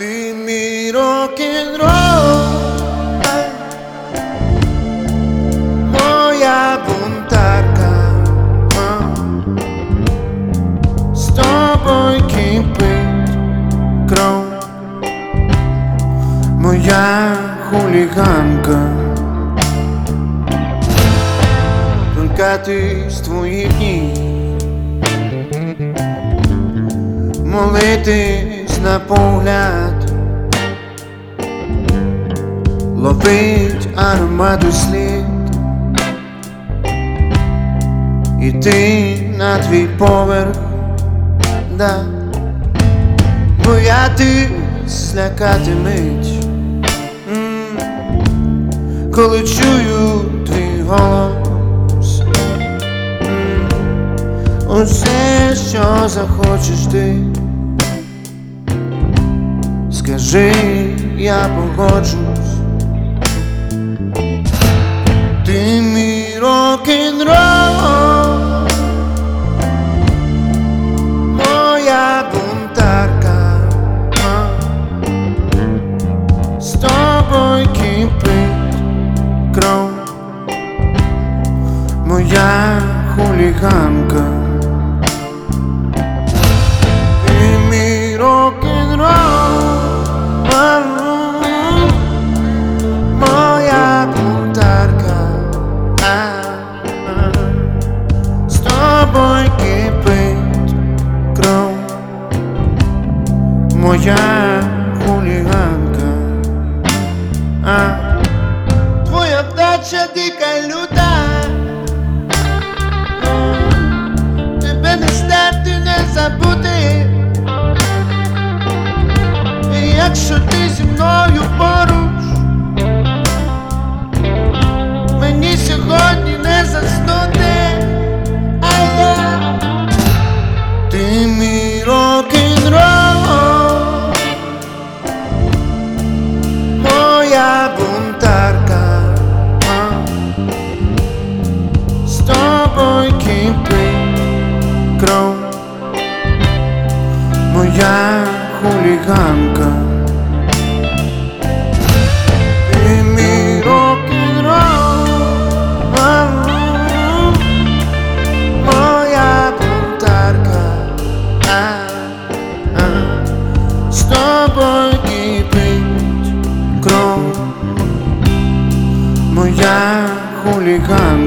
Ти мій рок-н-рол, моя бунтарка, з тобою кипить кров, моя хуліганка. Плакати з твоїх ніг, молитись на погляд, ловить аромату слід, іти на твій поверх, да, боятись злякати мить, коли чую твій голос, усе, що захочеш ти, скажи, я погоджусь. Ти мій рок-н-рол, моя бунтарка, з тобою кипить кров, моя хуліганка. Ти мій рок-н-рол, моя бунтарка, з тобою кипить кров, моя хуліганка. Твоя вдача дика люта, тебе не стерти, не забути. І якщо ти зі мною поруч, мені сьогодні не заснути. Ти мій рок-н-рол, моя бунтарка, з тобою кипить кров, моя хуліганка. Ти мій рок-н-рол, моя бунтарка, з тобою кипить кров, моя хуліганка.